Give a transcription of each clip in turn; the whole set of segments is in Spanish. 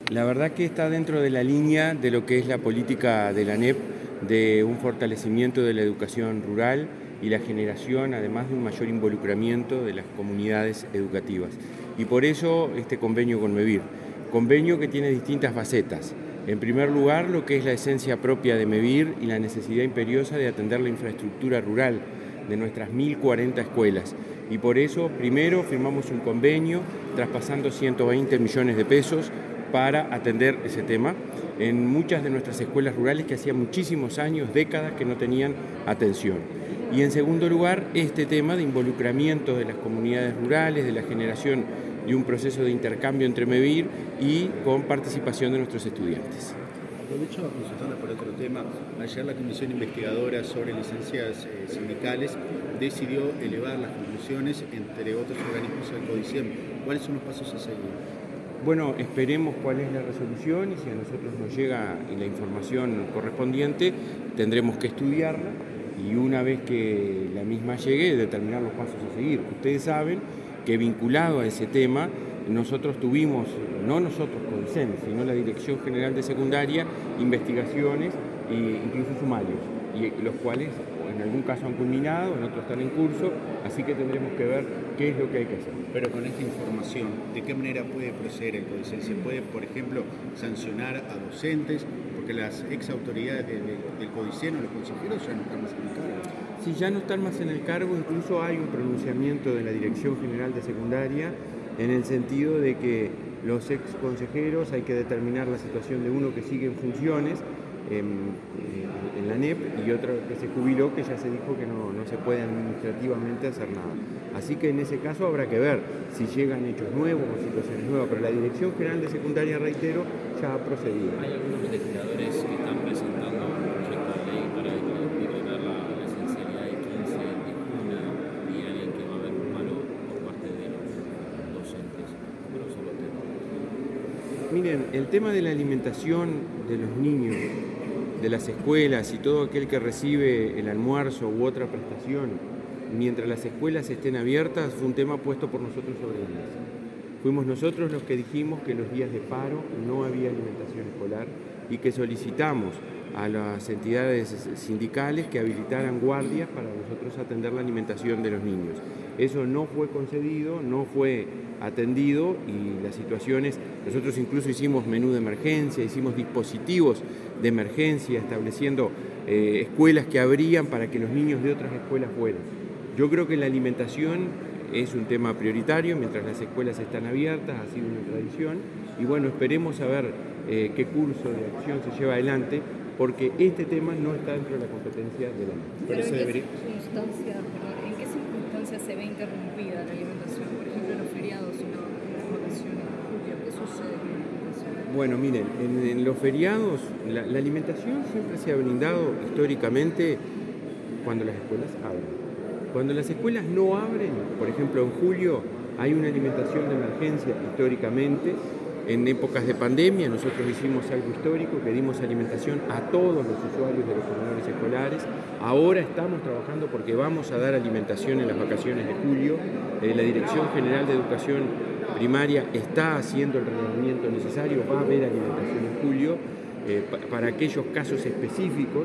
La verdad que está dentro de la línea de lo que es la política de la ANEP, de un fortalecimiento de la educación rural y la generación, además de un mayor involucramiento de las comunidades educativas. Y por eso este convenio con MEVIR, convenio que tiene distintas facetas. En primer lugar, lo que es la esencia propia de MEVIR y la necesidad imperiosa de atender la infraestructura rural de nuestras 1.040 escuelas. Y por eso, primero, firmamos un convenio traspasando 120 millones de pesos para atender ese tema en muchas de nuestras escuelas rurales que hacía muchísimos años, décadas, que no tenían atención. Y en segundo lugar, este tema de involucramiento de las comunidades rurales, de la generación de un proceso de intercambio entre MEVIR y con participación de nuestros estudiantes. Aprovecho a consultarle por otro tema. Ayer la Comisión Investigadora sobre Licencias Sindicales decidió elevar las conclusiones, entre otros organismos, al CODICEM. ¿Cuáles son los pasos a seguir? Bueno, esperemos cuál es la resolución y si a nosotros nos llega la información correspondiente, tendremos que estudiarla y una vez que la misma llegue, determinar los pasos a seguir. Ustedes saben que vinculado a ese tema, nosotros tuvimos, no nosotros CODICEM, sino la Dirección General de Secundaria, investigaciones e incluso sumarios, y los cuales en algún caso han culminado, en otros están en curso, así que tendremos que ver qué es lo que hay que hacer. Pero con esta información, ¿de qué manera puede proceder el CODICEM? ¿Se puede, por ejemplo, sancionar a docentes? Porque las ex autoridades del CODICEM o los consejeros ya no están más en el cargo. Sí, ya no están más en el cargo, incluso hay un pronunciamiento de la Dirección General de Secundaria en el sentido de que los ex consejeros hay que determinar la situación de uno que sigue en funciones en la ANEP y otro que se jubiló, que ya se dijo que no se puede administrativamente hacer nada. Así que en ese caso habrá que ver si llegan hechos nuevos o situaciones nuevas, pero la Dirección General de Secundaria, reitero, ya ha procedido. Hay algunos legisladores que están presentando un proyecto de ley para declarar la esencialidad del 15 de junio y alguien que va a haber un paro por parte de los docentes. Pero solo tema. Miren, el tema de la alimentación de los niños, de las escuelas y todo aquel que recibe el almuerzo u otra prestación, mientras las escuelas estén abiertas, fue un tema puesto por nosotros sobre la mesa. Fuimos nosotros los que dijimos que los días de paro no había alimentación escolar y que solicitamos a las entidades sindicales que habilitaran guardias para nosotros atender la alimentación de los niños. Eso no fue concedido, no fue atendido y las situaciones, nosotros incluso hicimos menú de emergencia, hicimos dispositivos de emergencia, estableciendo escuelas que abrían para que los niños de otras escuelas fueran. Yo creo que la alimentación es un tema prioritario mientras las escuelas están abiertas, ha sido una tradición y bueno, esperemos a ver qué curso de acción se lleva adelante porque este tema no está dentro de la competencia de la ANEP. Pero ¿en qué circunstancias se ve interrumpida la alimentación? Por ejemplo, en los feriados y no en las vacaciones de julio. ¿Qué sucede con la alimentación? Bueno, miren, en los feriados la alimentación siempre se ha brindado históricamente cuando las escuelas abren. Cuando las escuelas no abren, por ejemplo en julio hay una alimentación de emergencia históricamente. En épocas de pandemia nosotros hicimos algo histórico, que dimos alimentación a todos los usuarios de los comedores escolares. Ahora estamos trabajando porque vamos a dar alimentación en las vacaciones de julio. La Dirección General de Educación Primaria está haciendo el reglamento necesario, va a haber alimentación en julio para aquellos casos específicos.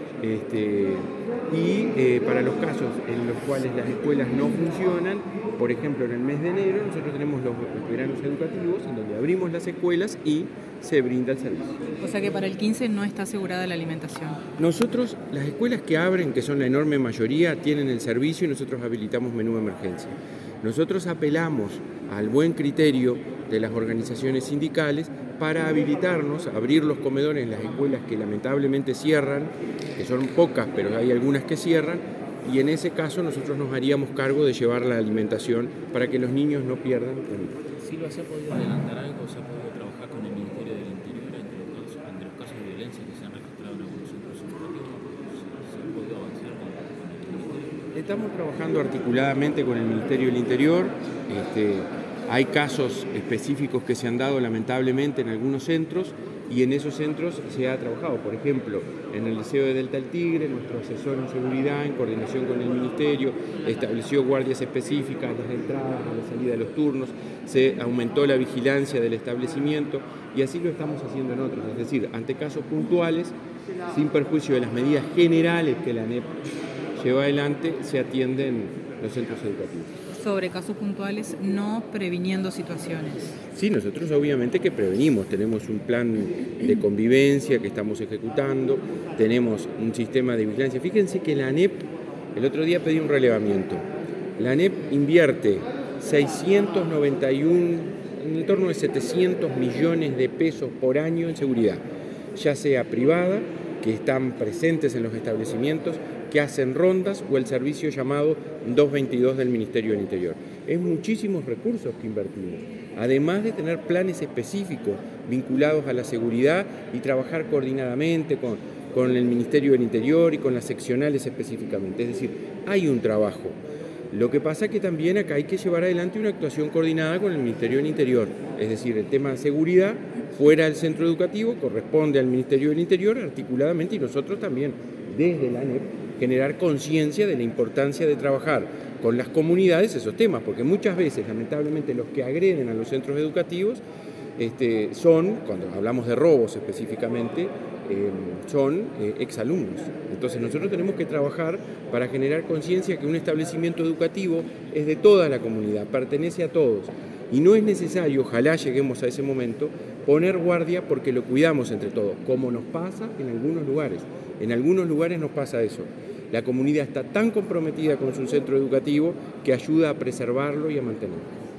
Para los casos en los cuales las escuelas no funcionan, por ejemplo en el mes de enero nosotros tenemos los veranos educativos en donde abrimos las escuelas y se brinda el servicio. O sea que para el 15 no está asegurada la alimentación. Nosotros, las escuelas que abren, que son la enorme mayoría, tienen el servicio y nosotros habilitamos menú de emergencia. Nosotros apelamos al buen criterio de las organizaciones sindicales para habilitarnos, abrir los comedores en las escuelas que lamentablemente cierran, que son pocas, pero hay algunas que cierran, y en ese caso nosotros nos haríamos cargo de llevar la alimentación para que los niños no pierdan comida. ¿Silva se ha podido adelantar algo? ¿Se ha podido trabajar con el Ministerio del Interior entre los casos de violencia que se han registrado en algunos centros educativos? ¿Se ha podido avanzar con el Ministerio? Estamos trabajando articuladamente con el Ministerio del Interior. Hay casos específicos que se han dado lamentablemente en algunos centros y en esos centros se ha trabajado. Por ejemplo, en el Liceo de Delta del Tigre, nuestro asesor en seguridad, en coordinación con el Ministerio, estableció guardias específicas a las entradas, a la salida de los turnos, se aumentó la vigilancia del establecimiento y así lo estamos haciendo en otros. Es decir, ante casos puntuales, sin perjuicio de las medidas generales que la ANEP lleva adelante, se atienden los centros educativos. Sobre casos puntuales, no previniendo situaciones. Sí, nosotros obviamente que prevenimos, tenemos un plan de convivencia que estamos ejecutando, tenemos un sistema de vigilancia. Fíjense que la ANEP, el otro día pedí un relevamiento, la ANEP invierte 691, en el torno de 700 millones de pesos por año en seguridad, ya sea privada, que están presentes en los establecimientos, que hacen rondas o el servicio llamado 222 del Ministerio del Interior. Es muchísimos recursos que invertimos, además de tener planes específicos vinculados a la seguridad y trabajar coordinadamente con el Ministerio del Interior y con las seccionales específicamente. Es decir, hay un trabajo. Lo que pasa es que también acá hay que llevar adelante una actuación coordinada con el Ministerio del Interior. Es decir, el tema de seguridad fuera del centro educativo corresponde al Ministerio del Interior articuladamente y nosotros también, desde la ANEP, generar conciencia de la importancia de trabajar con las comunidades esos temas, porque muchas veces, lamentablemente, los que agreden a los centros educativos son, cuando hablamos de robos específicamente, son exalumnos. Entonces nosotros tenemos que trabajar para generar conciencia que un establecimiento educativo es de toda la comunidad, pertenece a todos. Y no es necesario, ojalá lleguemos a ese momento, poner guardia porque lo cuidamos entre todos, como nos pasa en algunos lugares. En algunos lugares nos pasa eso. La comunidad está tan comprometida con su centro educativo que ayuda a preservarlo y a mantenerlo.